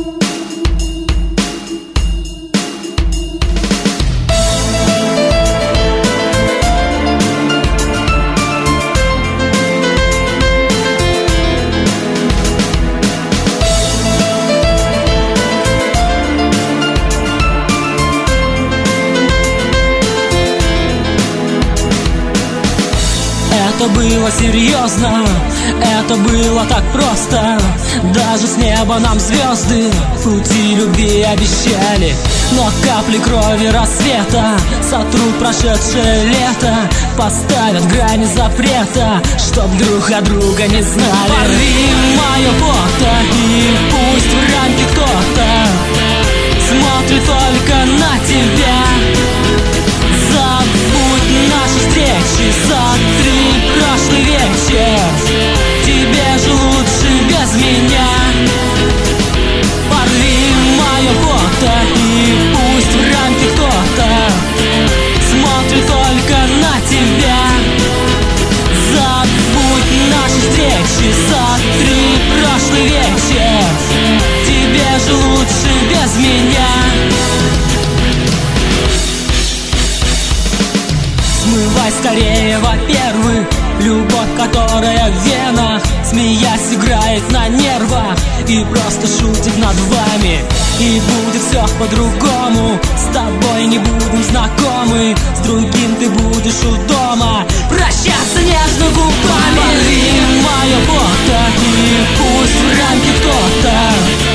Это было серьезно, это было так просто. Даже с неба нам звезды пути любви обещали. Но капли крови рассвета сотрут прошедшее лето, поставят грани запрета, чтоб друг от друга не знали. Порви мое фото, и пусть в рамке кто-то смотрит только на тебя. Забудь наши встречи, сотри прошлый вечер. Тебе же лучше без меня. Порви мое фото, и пусть в рамке кто-то смотрит только на тебя. Забудь наши встречи, сотри прошлый вечер. Тебе же лучше без меня. Смывай скорее, во-первых, любовь, которая в венах, смеясь, играет на нервах и просто шутит над вами. И будет все по-другому, с тобой не будем знакомы, с другим ты будешь у дома прощаться нежно губами. Порви мое фото, и пусть в рамке кто-то